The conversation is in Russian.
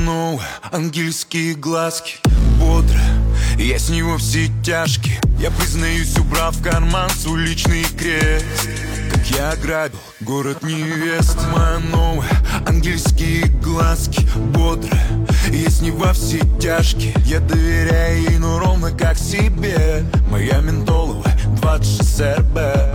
новая, ангельские глазки. Бодро, я с него все тяжкие. Я признаюсь, убрав в карман свой личный крест. Как я ограбил город невест. Моя новая, ангельские глазки. Бодро, я с ней во все тяжкие. Я доверяю ей, но ровно как себе. Моя ментоловая 26 РБ.